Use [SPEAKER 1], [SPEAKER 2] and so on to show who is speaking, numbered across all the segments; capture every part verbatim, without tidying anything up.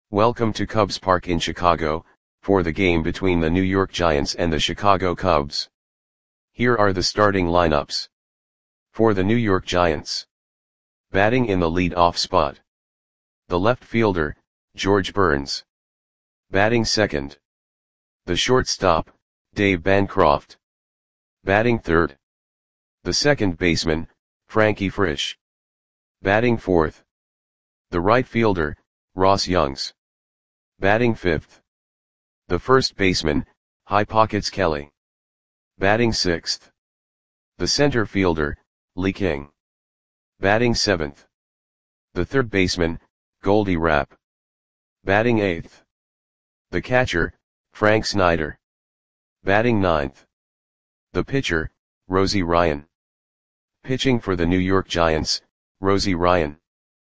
[SPEAKER 1] Welcome to Cubs Park in Chicago, for the game between the New York Giants and the Chicago Cubs. Here are the starting lineups. For the New York Giants. Batting in the lead-off spot. The left fielder, George Burns. Batting second. The shortstop, Dave Bancroft. Batting third. The second baseman, Frankie Frisch. Batting fourth. The right fielder, Ross Youngs. Batting fifth. The first baseman, High Pockets Kelly. Batting sixth. The center fielder, Lee King. Batting seventh. The third baseman, Goldie Rapp. Batting eighth. The catcher, Frank Snyder. Batting ninth. The pitcher, Rosie Ryan. Pitching for the New York Giants, Rosie Ryan.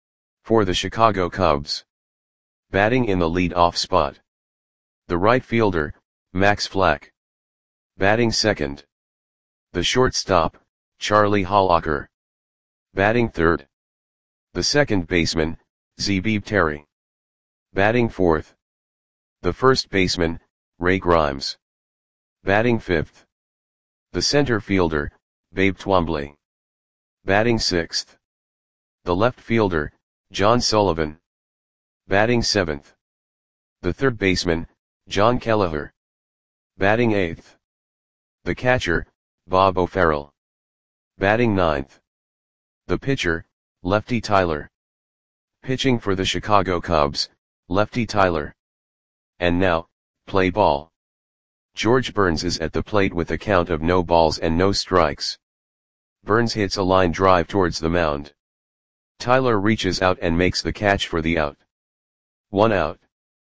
[SPEAKER 1] For the Chicago Cubs. Batting in the lead-off spot. The right fielder, Max Flack. Batting second. The shortstop, Charlie Hollacker. Batting third. The second baseman, Zebib Terry. Batting fourth. The first baseman, Ray Grimes. Batting fifth. The center fielder, Babe Twombly. Batting sixth. The left fielder, John Sullivan. Batting seventh. The third baseman, John Kelleher. Batting eighth. The catcher, Bob O'Farrell. Batting ninth. The pitcher, Lefty Tyler. Pitching for the Chicago Cubs, Lefty Tyler. And now, play ball. George Burns is at the plate with a count of no balls and no strikes. Burns hits a line drive towards the mound. Tyler reaches out and makes the catch for the out. One out.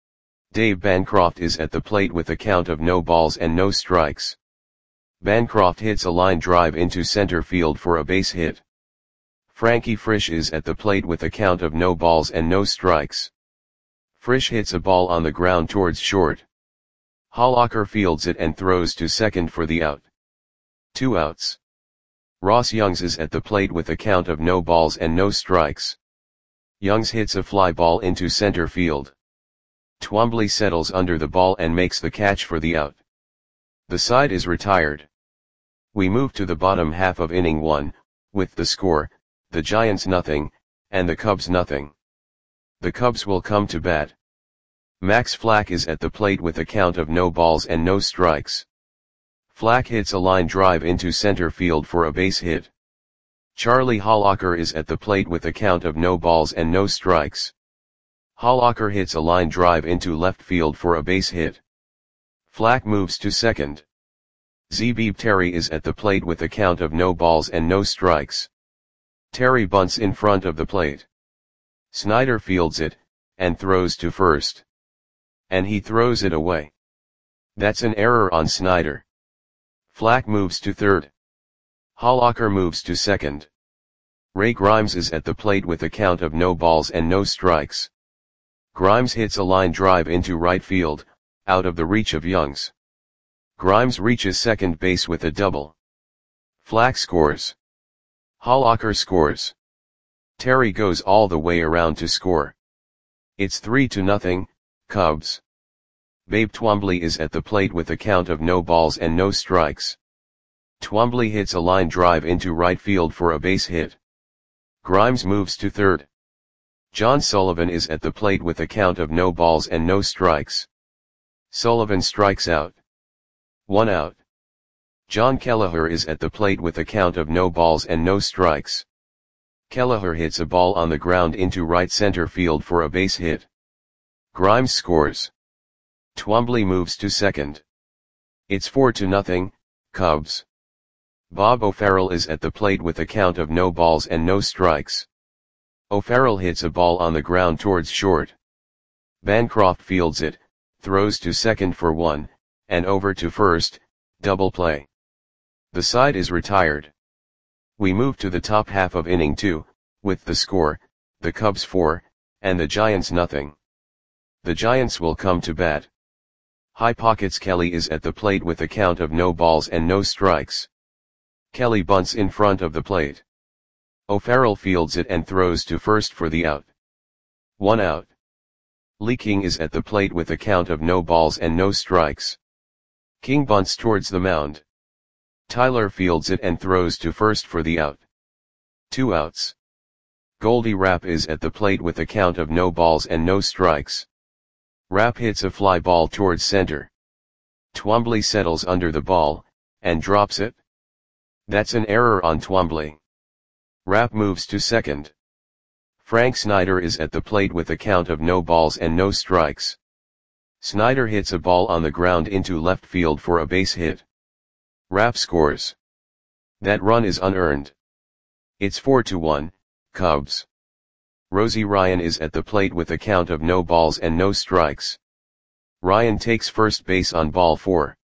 [SPEAKER 1] Dave Bancroft is at the plate with a count of no balls and no strikes. Bancroft hits a line drive into center field for a base hit. Frankie Frisch is at the plate with a count of no balls and no strikes. Frisch hits a ball on the ground towards short. Hollacker fields it and throws to second for the out. Two outs. Ross Youngs is at the plate with a count of no balls and no strikes. Youngs hits a fly ball into center field. Twombly settles under the ball and makes the catch for the out. The side is retired. We move to the bottom half of inning one, with the score, the Giants nothing, and the Cubs nothing. The Cubs will come to bat. Max Flack is at the plate with a count of no balls and no strikes. Flack hits a line drive into center field for a base hit. Charlie Hollacker is at the plate with a count of no balls and no strikes. Hollacker hits a line drive into left field for a base hit. Flack moves to second. Zebib Terry is at the plate with a count of no balls and no strikes. Terry bunts in front of the plate. Snyder fields it, and throws to first. And he throws it away. That's an error on Snyder. Flack moves to third. Hollacker moves to second. Ray Grimes is at the plate with a count of no balls and no strikes. Grimes hits a line drive into right field, out of the reach of Youngs. Grimes reaches second base with a double. Flack scores. Hollacker scores. Terry goes all the way around to score. It's three to nothing, Cubs. Babe Twombly is at the plate with a count of no balls and no strikes. Twombly hits a line drive into right field for a base hit. Grimes moves to third. John Sullivan is at the plate with a count of no balls and no strikes. Sullivan strikes out. One out. John Kelleher is at the plate with a count of no balls and no strikes. Kelleher hits a ball on the ground into right center field for a base hit. Grimes scores. Twombly moves to second. It's four to nothing, Cubs. Bob O'Farrell is at the plate with a count of no balls and no strikes. O'Farrell hits a ball on the ground towards short. Bancroft fields it, throws to second for one, and over to first, double play. The side is retired. We move to the top half of inning two, with the score, the Cubs four, and the Giants nothing. The Giants will come to bat. High Pockets Kelly is at the plate with a count of no balls and no strikes. Kelly bunts in front of the plate. O'Farrell fields it and throws to first for the out. One out. Lee King is at the plate with a count of no balls and no strikes. King bunts towards the mound. Tyler fields it and throws to first for the out. Two outs. Goldie Rapp is at the plate with a count of no balls and no strikes. Rapp hits a fly ball towards center. Twombly settles under the ball, and drops it. That's an error on Twombly. Rapp moves to second. Frank Snyder is at the plate with a count of no balls and no strikes. Snyder hits a ball on the ground into left field for a base hit. Rapp scores. That run is unearned. It's four to one, Cubs. Rosie Ryan is at the plate with a count of no balls and no strikes. Ryan takes first base on ball four.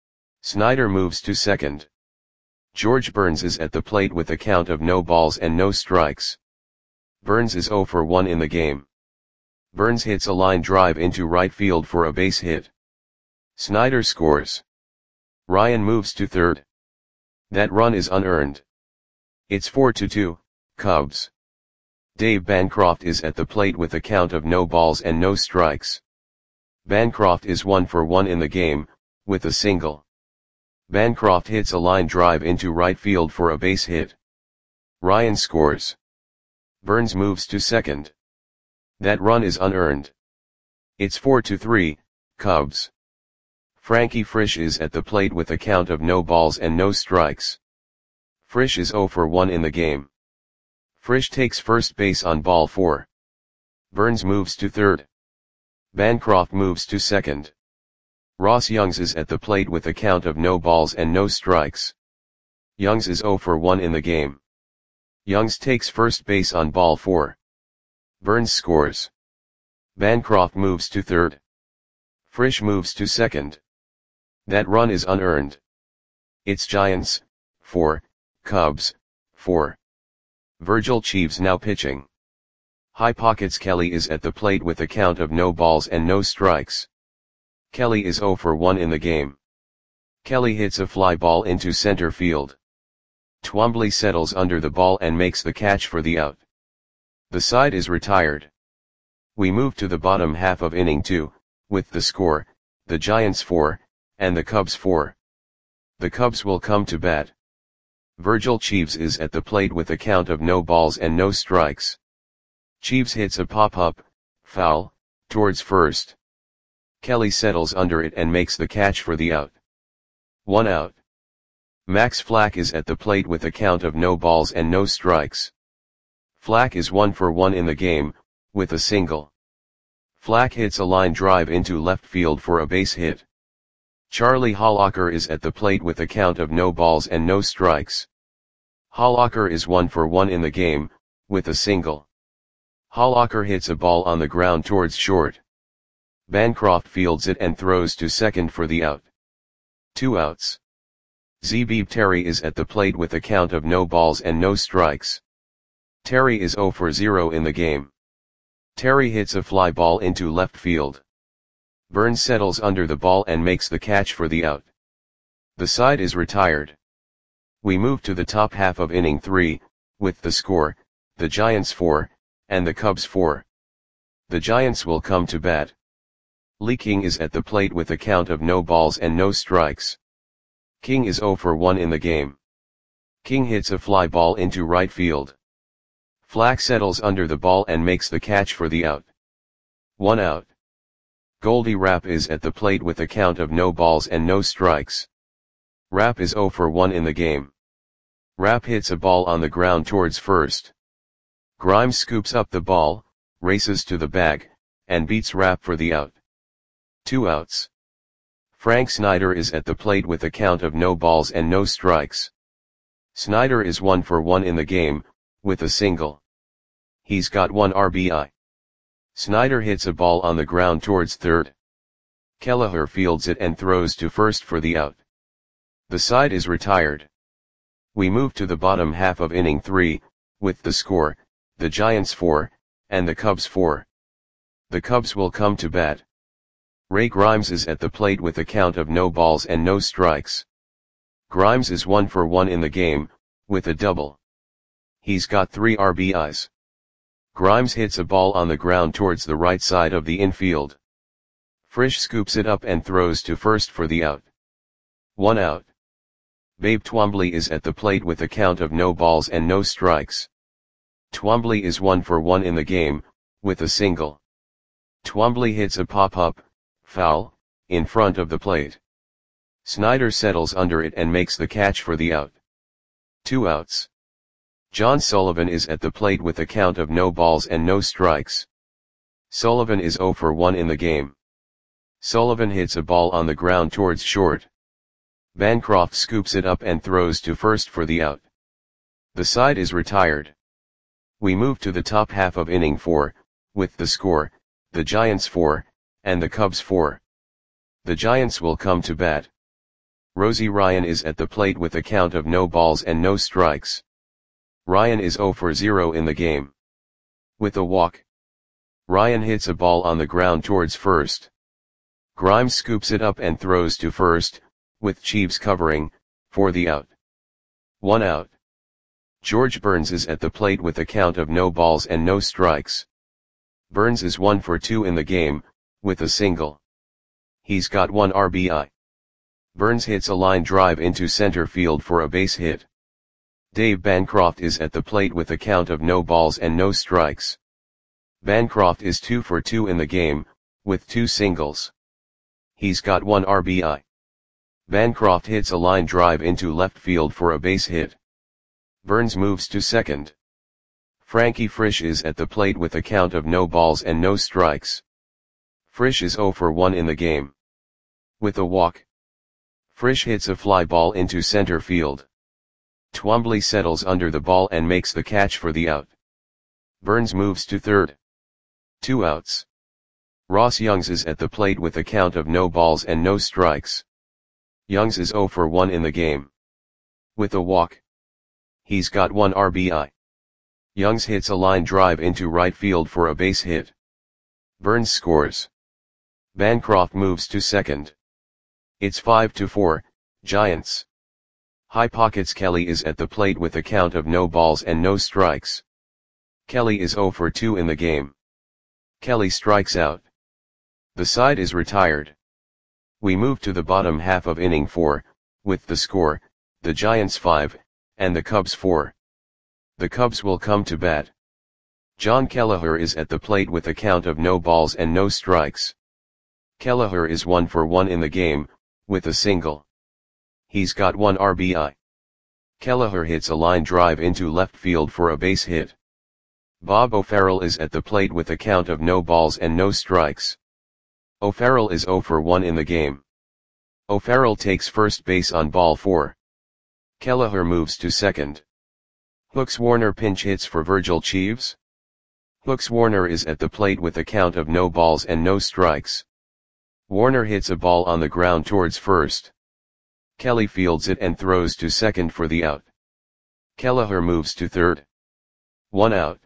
[SPEAKER 1] Snyder moves to second. George Burns is at the plate with a count of no balls and no strikes. Burns is oh for one in the game. Burns hits a line drive into right field for a base hit. Snyder scores. Ryan moves to third. That run is unearned. It's four to two, Cubs. Dave Bancroft is at the plate with a count of no balls and no strikes. Bancroft is one for one in the game, with a single. Bancroft hits a line drive into right field for a base hit. Ryan scores. Burns moves to second. That run is unearned. It's four to three, Cubs. Frankie Frisch is at the plate with a count of no balls and no strikes. Frisch is oh for one in the game. Frisch takes first base on ball four. Burns moves to third. Bancroft moves to second. Ross Youngs is at the plate with a count of no balls and no strikes. Youngs is oh for one in the game. Youngs takes first base on ball four. Burns scores. Bancroft moves to third. Frisch moves to second. That run is unearned. It's Giants, four, Cubs, four. Virgil Cheeves now pitching. High Pockets Kelly is at the plate with a count of no balls and no strikes. Kelly is oh for one in the game. Kelly hits a fly ball into center field. Twombly settles under the ball and makes the catch for the out. The side is retired. We move to the bottom half of inning two, with the score, the Giants four, and the Cubs four. The Cubs will come to bat. Virgil Cheeves is at the plate with a count of no balls and no strikes. Cheeves hits a pop-up, foul, towards first. Kelly settles under it and makes the catch for the out. One out. Max Flack is at the plate with a count of no balls and no strikes. Flack is one for one in the game, with a single. Flack hits a line drive into left field for a base hit. Charlie Hollacker is at the plate with a count of no balls and no strikes. Hollacker is one for one in the game, with a single. Hollacker hits a ball on the ground towards short. Bancroft fields it and throws to second for the out. Two outs. Zeebeeb Terry is at the plate with a count of no balls and no strikes. Terry is oh for zero in the game. Terry hits a fly ball into left field. Burns settles under the ball and makes the catch for the out. The side is retired. We move to the top half of inning three, with the score, the Giants four, and the Cubs four. The Giants will come to bat. Lee King is at the plate with a count of no balls and no strikes. King is oh for one in the game. King hits a fly ball into right field. Flack settles under the ball and makes the catch for the out. One out. Goldie Rapp is at the plate with a count of no balls and no strikes. Rapp is oh for one in the game. Rapp hits a ball on the ground towards first. Grimes scoops up the ball, races to the bag, and beats Rapp for the out. Two outs. Frank Snyder is at the plate with a count of no balls and no strikes. Snyder is one for one in the game, with a single. He's got one R B I. Snyder hits a ball on the ground towards third. Kelleher fields it and throws to first for the out. The side is retired. We move to the bottom half of inning three, with the score, the Giants four, and the Cubs four. The Cubs will come to bat. Ray Grimes is at the plate with a count of no balls and no strikes. Grimes is one for one in the game, with a double. He's got three R B Is. Grimes hits a ball on the ground towards the right side of the infield. Frisch scoops it up and throws to first for the out. One out. Babe Twombly is at the plate with a count of no balls and no strikes. Twombly is one for one in the game, with a single. Twombly hits a pop-up, foul, in front of the plate. Snyder settles under it and makes the catch for the out. Two outs. John Sullivan is at the plate with a count of no balls and no strikes. Sullivan is zero for one in the game. Sullivan hits a ball on the ground towards short. Bancroft scoops it up and throws to first for the out. The side is retired. We move to the top half of inning four, with the score, the Giants four, and the Cubs four. The Giants will come to bat. Rosie Ryan is at the plate with a count of no balls and no strikes. Ryan is zero for zero in the game. With a walk. Ryan hits a ball on the ground towards first. Grimes scoops it up and throws to first, with Cheeves covering, for the out. One out. George Burns is at the plate with a count of no balls and no strikes. Burns is one for two in the game, with a single. He's got one R B I. Burns hits a line drive into center field for a base hit. Dave Bancroft is at the plate with a count of no balls and no strikes. Bancroft is two for two in the game, with two singles. He's got one R B I. Bancroft hits a line drive into left field for a base hit. Burns moves to second. Frankie Frisch is at the plate with a count of no balls and no strikes. Frisch is zero for one in the game. With a walk. Frisch hits a fly ball into center field. Twombly settles under the ball and makes the catch for the out. Burns moves to third. Two outs. Ross Youngs is at the plate with a count of no balls and no strikes. Youngs is zero for one in the game. With a walk. He's got one R B I. Youngs hits a line drive into right field for a base hit. Burns scores. Bancroft moves to second. It's five to four, Giants. High Pockets Kelly is at the plate with a count of no balls and no strikes. Kelly is zero for two in the game. Kelly strikes out. The side is retired. We move to the bottom half of inning four, with the score, the Giants five, and the Cubs four. The Cubs will come to bat. John Kelleher is at the plate with a count of no balls and no strikes. Kelleher is one for one in the game, with a single. He's got one R B I. Kelleher hits a line drive into left field for a base hit. Bob O'Farrell is at the plate with a count of no balls and no strikes. O'Farrell is zero for one in the game. O'Farrell takes first base on ball four. Kelleher moves to second. Hooks Warner pinch hits for Virgil Cheeves. Hooks Warner is at the plate with a count of no balls and no strikes. Warner hits a ball on the ground towards first. Kelly fields it and throws to second for the out. Kelleher moves to third. One out.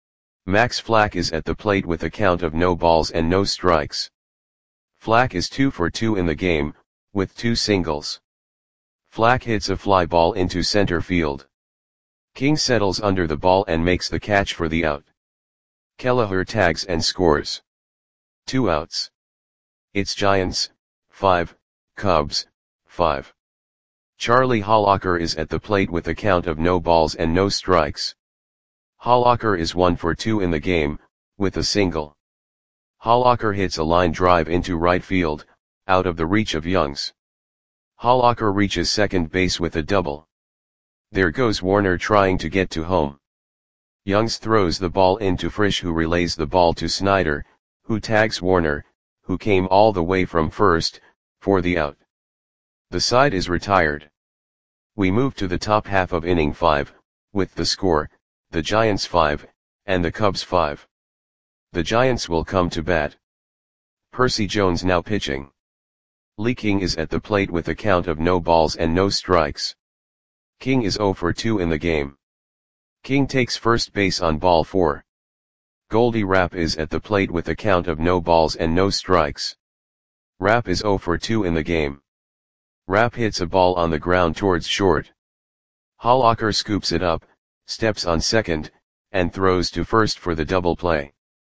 [SPEAKER 1] Max Flack is at the plate with a count of no balls and no strikes. Flack is two for two in the game, with two singles. Flack hits a fly ball into center field. King settles under the ball and makes the catch for the out. Kelleher tags and scores. Two outs. It's Giants, five, Cubs, five. Charlie Hollacker is at the plate with a count of no balls and no strikes. Hollacker is one for two in the game, with a single. Hollacker hits a line drive into right field, out of the reach of Youngs. Hollacker reaches second base with a double. There goes Warner trying to get to home. Youngs throws the ball into Frisch, who relays the ball to Snyder, who tags Warner, who came all the way from first, for the out. The side is retired. We move to the top half of inning five, with the score, the Giants five, and the Cubs five. The Giants will come to bat. Percy Jones now pitching. Lee King is at the plate with a count of no balls and no strikes. King is zero for two in the game. King takes first base on ball four. Goldie Rapp is at the plate with a count of no balls and no strikes. Rapp is zero for two in the game. Rapp hits a ball on the ground towards short. Hollacker scoops it up, steps on second, and throws to first for the double play.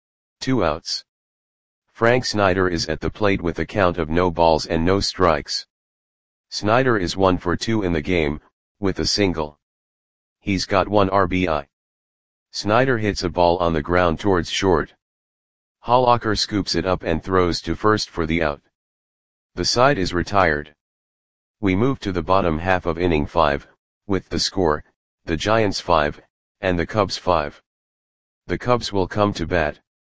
[SPEAKER 1] Two outs. Frank Snyder is at the plate with a count of no balls and no strikes. Snyder is one for two in the game, with a single. He's got one R B I. Snyder hits a ball on the ground towards short. Hollacker scoops it up and throws to first for the out. The side is retired. We move to the bottom half of inning five, with the score, the Giants five, and the Cubs five. The Cubs will come to bat.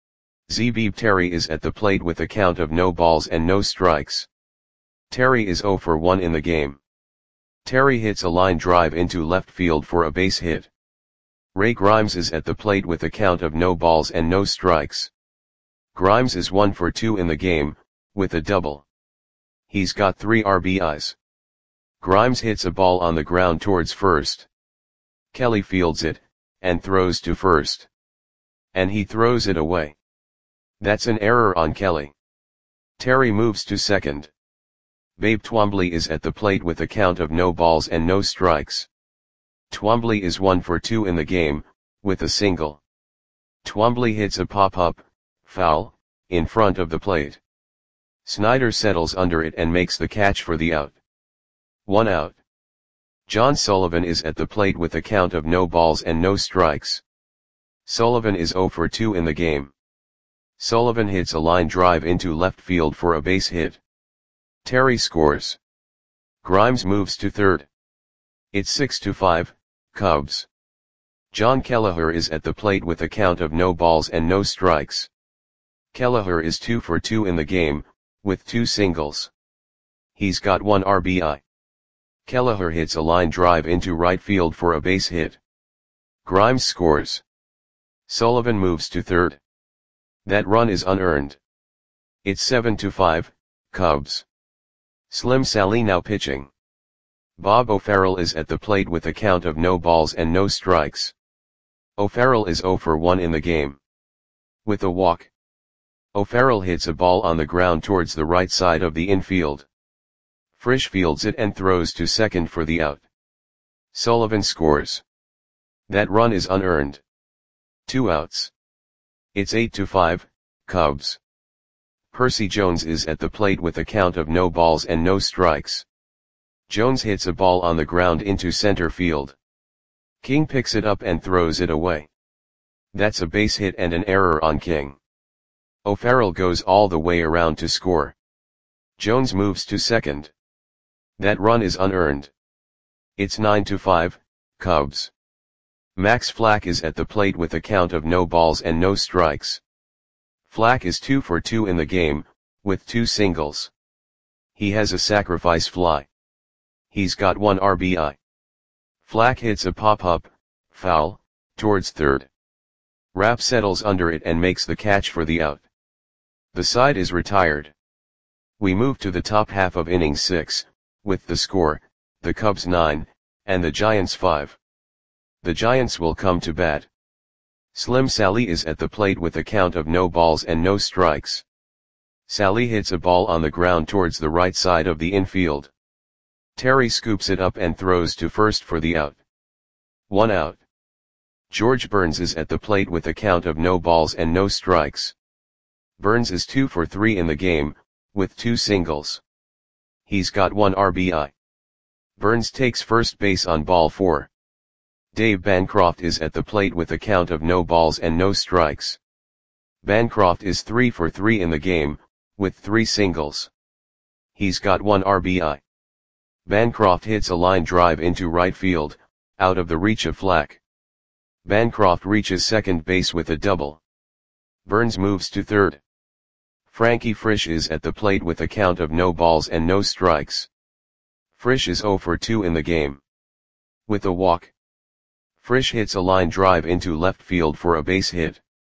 [SPEAKER 1] Zebib Terry is at the plate with a count of no balls and no strikes. Terry is zero for one in the game. Terry hits a line drive into left field for a base hit. Ray Grimes is at the plate with a count of no balls and no strikes. Grimes is one for two in the game, with a double. He's got three R B Is. Grimes hits a ball on the ground towards first. Kelly fields it, and throws to first. And he throws it away. That's an error on Kelly. Terry moves to second. Babe Twombly is at the plate with a count of no balls and no strikes. Twombly is one for two in the game, with a single. Twombly hits a pop-up, foul, in front of the plate. Snyder settles under it and makes the catch for the out. One out. John Sullivan is at the plate with a count of no balls and no strikes. Sullivan is zero for two in the game. Sullivan hits a line drive into left field for a base hit. Terry scores. Grimes moves to third. It's six to five, Cubs. John Kelleher is at the plate with a count of no balls and no strikes. Kelleher is two for two in the game, with two singles. He's got one R B I. Kelleher hits a line drive into right field for a base hit. Grimes scores. Sullivan moves to third. That run is unearned. It's seven to five, Cubs. Slim Sally now pitching. Bob O'Farrell is at the plate with a count of no balls and no strikes. O'Farrell is zero for one in the game. With a walk. O'Farrell hits a ball on the ground towards the right side of the infield. Frisch fields it and throws to second for the out. Sullivan scores. That run is unearned. Two outs. It's eight to five, Cubs. Percy Jones is at the plate with a count of no balls and no strikes. Jones hits a ball on the ground into center field. King picks it up and throws it away. That's a base hit and an error on King. O'Farrell goes all the way around to score. Jones moves to second. That run is unearned. It's nine to five, Cubs. Max Flack is at the plate with a count of no balls and no strikes. Flack is two for two in the game, with two singles. He has a sacrifice fly. He's got one R B I. Flack hits a pop-up, foul, towards third. Rapp settles under it and makes the catch for the out. The side is retired. We move to the top half of inning six, with the score, the Cubs nine, and the Giants five. The Giants will come to bat. Slim Sally is at the plate with a count of no balls and no strikes. Sally hits a ball on the ground towards the right side of the infield. Terry scoops it up and throws to first for the out. One out. George Burns is at the plate with a count of no balls and no strikes. Burns is two for three in the game, with two singles. He's got one R B I. Burns takes first base on ball four. Dave Bancroft is at the plate with a count of no balls and no strikes. Bancroft is three for three in the game, with three singles. He's got one R B I. Bancroft hits a line drive into right field, out of the reach of Flack. Bancroft reaches second base with a double. Burns moves to third. Frankie Frisch is at the plate with a count of no balls and no strikes. Frisch is zero for two in the game. With a walk. Frisch hits a line drive into left field for a base hit.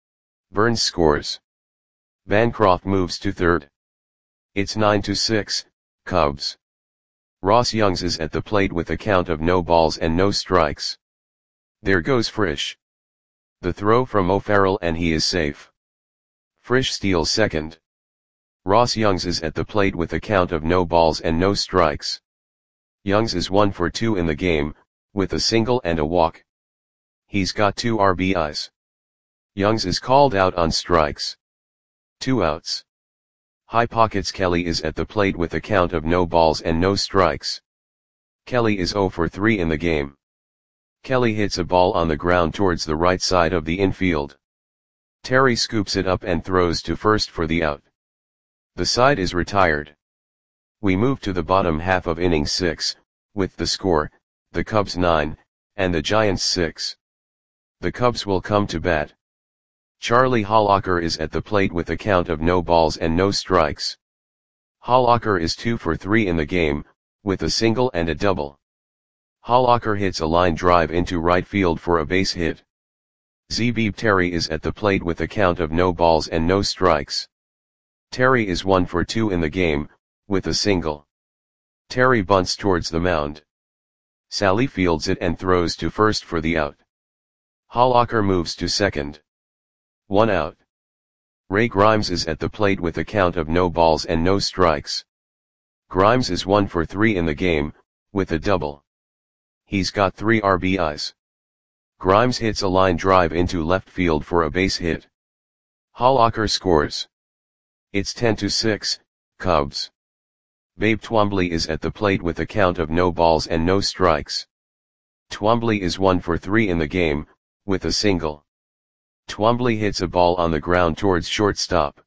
[SPEAKER 1] Burns scores. Bancroft moves to third. It's nine to six, Cubs. Ross Youngs is at the plate with a count of no balls and no strikes. There goes Frisch. The throw from O'Farrell and he is safe. Frisch steals second. Ross Youngs is at the plate with a count of no balls and no strikes. Youngs is one for two in the game, with a single and a walk. He's got two R B Is. Youngs is called out on strikes. Two outs. High pockets. Kelly is at the plate with a count of no balls and no strikes. Kelly is oh for three in the game. Kelly hits a ball on the ground towards the right side of the infield. Terry scoops it up and throws to first for the out. The side is retired. We move to the bottom half of inning six, with the score, the Cubs nine, and the Giants six. The Cubs will come to bat. Charlie Hollacker is at the plate with a count of no balls and no strikes. Hollacker is two for three in the game, with a single and a double. Hollacker hits a line drive into right field for a base hit. Zebib Terry is at the plate with a count of no balls and no strikes. Terry is one for two in the game, with a single. Terry bunts towards the mound. Sally fields it and throws to first for the out. Hollacker moves to second. One out. Ray Grimes is at the plate with a count of no balls and no strikes. Grimes is one for three in the game, with a double. He's got three R B Is. Grimes hits a line drive into left field for a base hit. Hollacker scores. It's ten to six, Cubs. Babe Twombly is at the plate with a count of no balls and no strikes. Twombly is one for three in the game, with a single. Twombly hits a ball on the ground towards shortstop.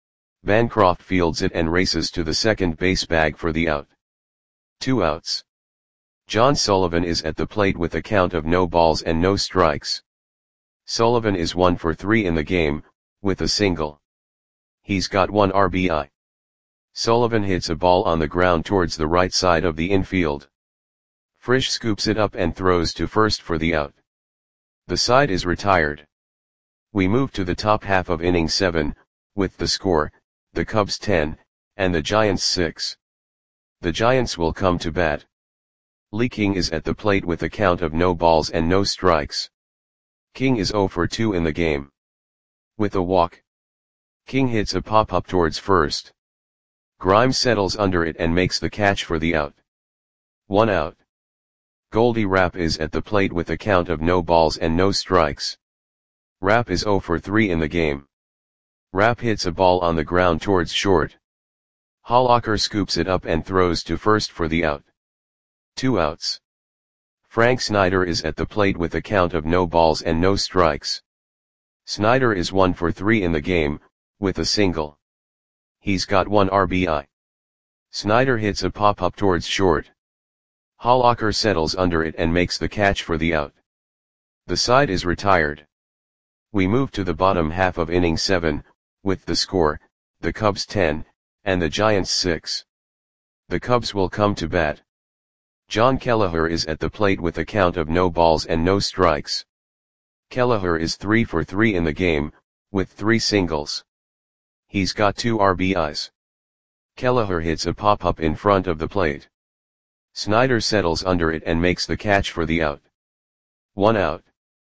[SPEAKER 1] Bancroft fields it and races to the second base bag for the out. Two outs. John Sullivan is at the plate with a count of no balls and no strikes. Sullivan is one for three in the game, with a single. He's got one R B I. Sullivan hits a ball on the ground towards the right side of the infield. Frisch scoops it up and throws to first for the out. The side is retired. We move to the top half of inning seven, with the score, the Cubs ten, and the Giants six. The Giants will come to bat. Lee King is at the plate with a count of no balls and no strikes. King is oh for two in the game. With a walk. King hits a pop-up towards first. Grimes settles under it and makes the catch for the out. One out. Goldie Rapp is at the plate with a count of no balls and no strikes. Rapp is oh for three in the game. Rapp hits a ball on the ground towards short. Hollacker scoops it up and throws to first for the out. Two outs. Frank Snyder is at the plate with a count of no balls and no strikes. Snyder is one for three in the game, with a single. He's got one R B I. Snyder hits a pop-up towards short. Hollacker settles under it and makes the catch for the out. The side is retired. We move to the bottom half of inning seven, with the score, the Cubs ten, and the Giants six. The Cubs will come to bat. John Kelleher is at the plate with a count of no balls and no strikes. Kelleher is three for three in the game, with three singles. He's got two R B Is. Kelleher hits a pop-up in front of the plate. Snyder settles under it and makes the catch for the out. One out.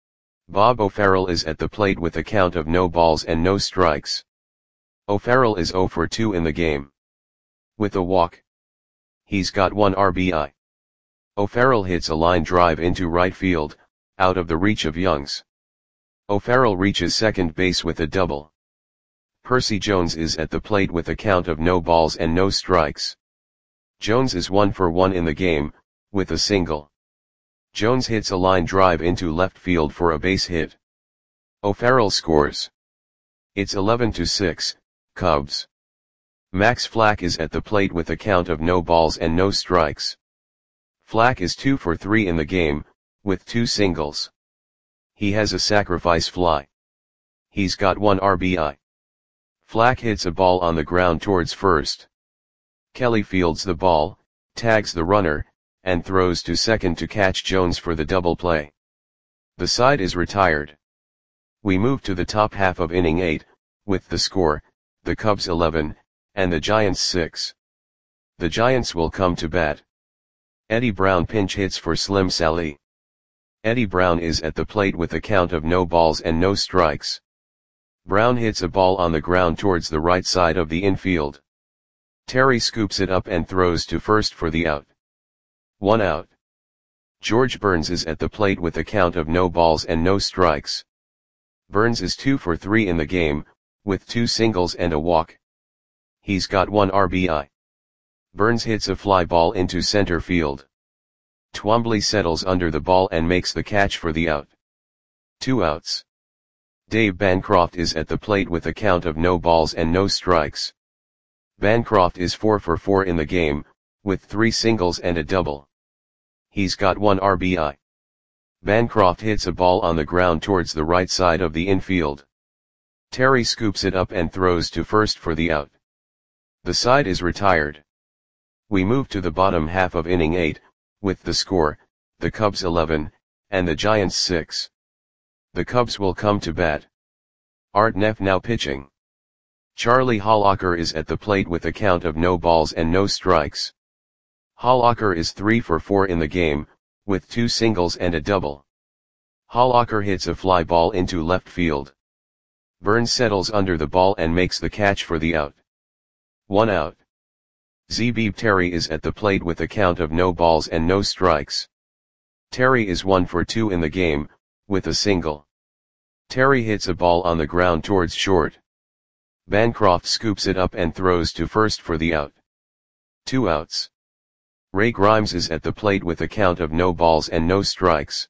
[SPEAKER 1] Bob O'Farrell is at the plate with a count of no balls and no strikes. O'Farrell is oh for two in the game. With a walk. He's got one R B I. O'Farrell hits a line drive into right field, out of the reach of Youngs. O'Farrell reaches second base with a double. Percy Jones is at the plate with a count of no balls and no strikes. Jones is one for one in the game, with a single. Jones hits a line drive into left field for a base hit. O'Farrell scores. It's eleven to six, Cubs. Max Flack is at the plate with a count of no balls and no strikes. Flack is two for three in the game, with two singles. He has a sacrifice fly. He's got one R B I. Flack hits a ball on the ground towards first. Kelly fields the ball, tags the runner, and throws to second to catch Jones for the double play. The side is retired. We move to the top half of inning eight, with the score, the Cubs eleven, and the Giants six. The Giants will come to bat. Eddie Brown pinch hits for Slim Sally. Eddie Brown is at the plate with a count of no balls and no strikes. Brown hits a ball on the ground towards the right side of the infield. Terry scoops it up and throws to first for the out. One out. George Burns is at the plate with a count of no balls and no strikes. Burns is two for three in the game, with two singles and a walk. He's got one R B I. Burns hits a fly ball into center field. Twombly settles under the ball and makes the catch for the out. Two outs. Dave Bancroft is at the plate with a count of no balls and no strikes. Bancroft is four for four in the game, with three singles and a double. He's got one R B I. Bancroft hits a ball on the ground towards the right side of the infield. Terry scoops it up and throws to first for the out. The side is retired. We move to the bottom half of inning eight, with the score, the Cubs eleven, and the Giants six. The Cubs will come to bat. Art Neff now pitching. Charlie Hollacker is at the plate with a count of no balls and no strikes. Hollacker is three for four in the game, with two singles and a double. Hollacker hits a fly ball into left field. Burns settles under the ball and makes the catch for the out. One out. Zebib Terry is at the plate with a count of no balls and no strikes. Terry is one for two in the game, with a single. Terry hits a ball on the ground towards short. Bancroft scoops it up and throws to first for the out. Two outs. Ray Grimes is at the plate with a count of no balls and no strikes.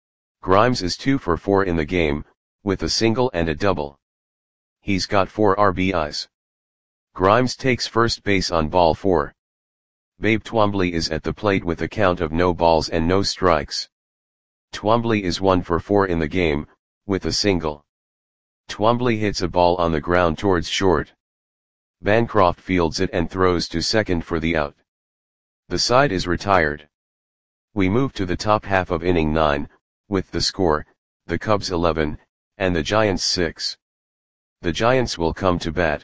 [SPEAKER 1] Grimes is two for four in the game, with a single and a double. He's got four R B Is. Grimes takes first base on ball four. Babe Twombly is at the plate with a count of no balls and no strikes. Twombly is one for four in the game, with a single. Twombly hits a ball on the ground towards short. Bancroft fields it and throws to second for the out. The side is retired. We move to the top half of inning nine, with the score, the Cubs eleven, and the Giants six. The Giants will come to bat.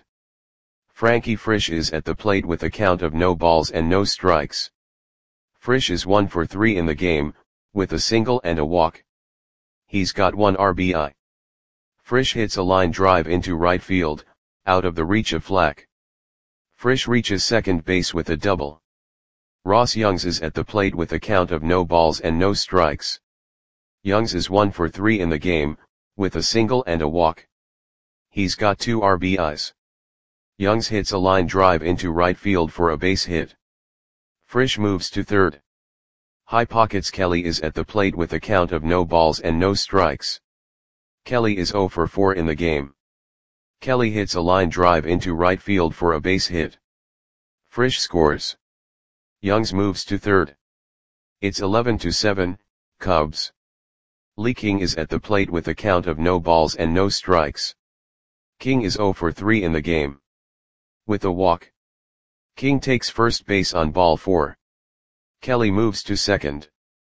[SPEAKER 1] Frankie Frisch is at the plate with a count of no balls and no strikes. Frisch is one for three in the game, with a single and a walk. He's got one R B I. Frisch hits a line drive into right field, out of the reach of Flack. Frisch reaches second base with a double. Ross Youngs is at the plate with a count of no balls and no strikes. Youngs is one for three in the game, with a single and a walk. He's got two R B Is. Youngs hits a line drive into right field for a base hit. Frisch moves to third. High Pockets Kelly is at the plate with a count of no balls and no strikes. Kelly is zero for four in the game. Kelly hits a line drive into right field for a base hit. Frisch scores. Youngs moves to third. It's eleven to seven, Cubs. Lee King is at the plate with a count of no balls and no strikes. King is zero for three in the game. With a walk. King takes first base on ball four. Kelly moves to second.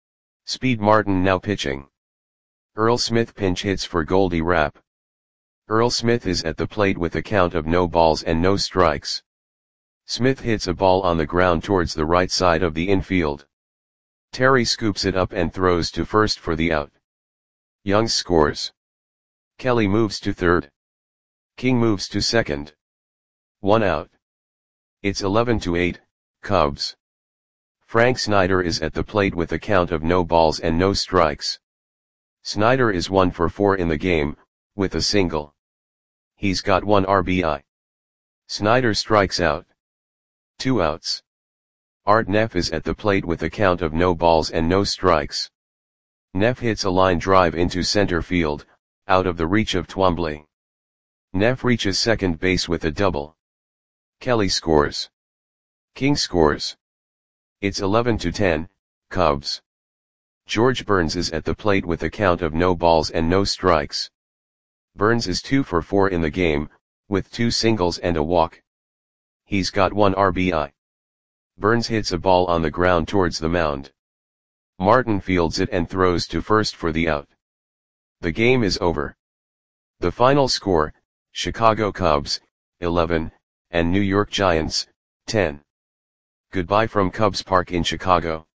[SPEAKER 1] Speed Martin now pitching. Earl Smith pinch hits for Goldie Rapp. Earl Smith is at the plate with a count of no balls and no strikes. Smith hits a ball on the ground towards the right side of the infield. Terry scoops it up and throws to first for the out. Youngs scores. Kelly moves to third. King moves to second. One out. It's eleven to eight, Cubs. Frank Snyder is at the plate with a count of no balls and no strikes. Snyder is one for four in the game, with a single. He's got one R B I. Snyder strikes out. Two outs. Art Neff is at the plate with a count of no balls and no strikes. Neff hits a line drive into center field, out of the reach of Twombly. Neff reaches second base with a double. Kelly scores. King scores. It's eleven to ten, Cubs. George Burns is at the plate with a count of no balls and no strikes. Burns is two for four in the game, with two singles and a walk. He's got one R B I. Burns hits a ball on the ground towards the mound. Martin fields it and throws to first for the out. The game is over. The final score, Chicago Cubs, eleven, and New York Giants, ten. Goodbye from Cubs Park in Chicago.